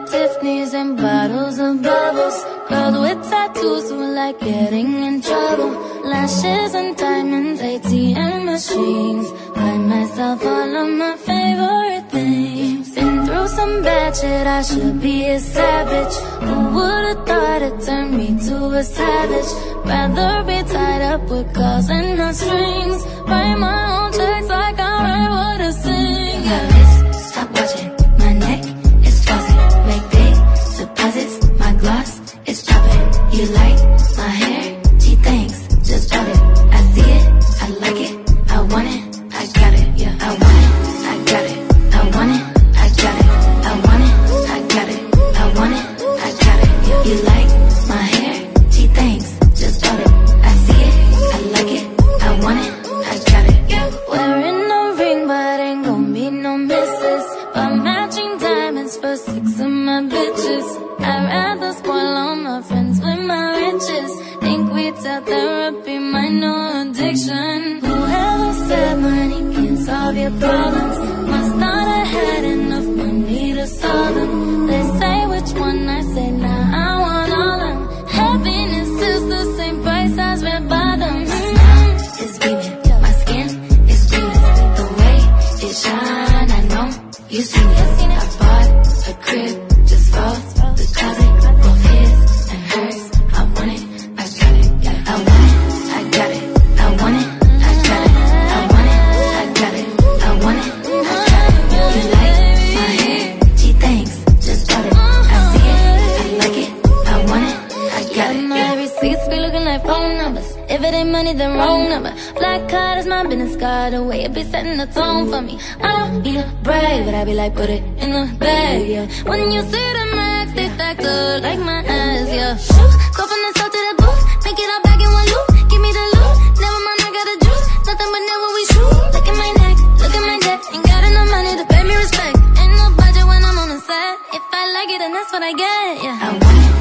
Tiffany's and bottles of bubbles. Girls with tattoos who like getting in trouble. Lashes and diamonds, ATM machines. Buy myself all of my favorite things. Been through some bad shit, I should be a savage. Who would've thought it turned me to a savage? Rather be tied up with calls and no strings. Write my own checks like I write what I sing. My wrist, stop watching. My neck is flossy. Make big deposits. My gloss is dropping. You like my hair? Gee, thanks. Just bought it. I see it. I like it. I want it. I got it. Yeah, I want it. I got it. I want it. I got it. I want it. I got it. I want it. I got it. Yeah. You like my hair? Gee, thanks. Just bought it. I see it. I like it. I want it. I got it. Yeah. Wearing no ring, but ain't gon' be no misses. But matching diamonds for 6 of my bitches. I'd rather spoil all my friends with my riches. Think we tell therapy my no addiction. Whoever said money can solve your problems must not have had enough money to solve them. They say which one, I say nah, I want all them. Happiness is the same price as red bottoms. My smile is beaming. My skin is gleaming. The way it shine, I know you seen it. I bought a crib just for the closet, both his and hers. I want it, I got it. Yeah, I want it, I got it. I want it, I got it. I want it, I got it. I want it, I got it. You like my hair? Gee, thanks. Just bought it. I see it, I like it. I want it, I got it. My receipts be looking like phone numbers. If it ain't money, then wrong number. Black card is my business card. The way it be setting the tone for me. I don't need a brag, but I be like, put it in the bag, yeah. When you see the max, they stack up like my ass, yeah. Shoo, go from the south to the booth, make it all back in one loop. Give me the loot, never mind, I got the juice. Nothing but never we shoot. Look at my neck, look at my neck. Ain't got enough money to pay me respect. Ain't no budget when I'm on the set. If I like it, then that's what I get, yeah. I want it.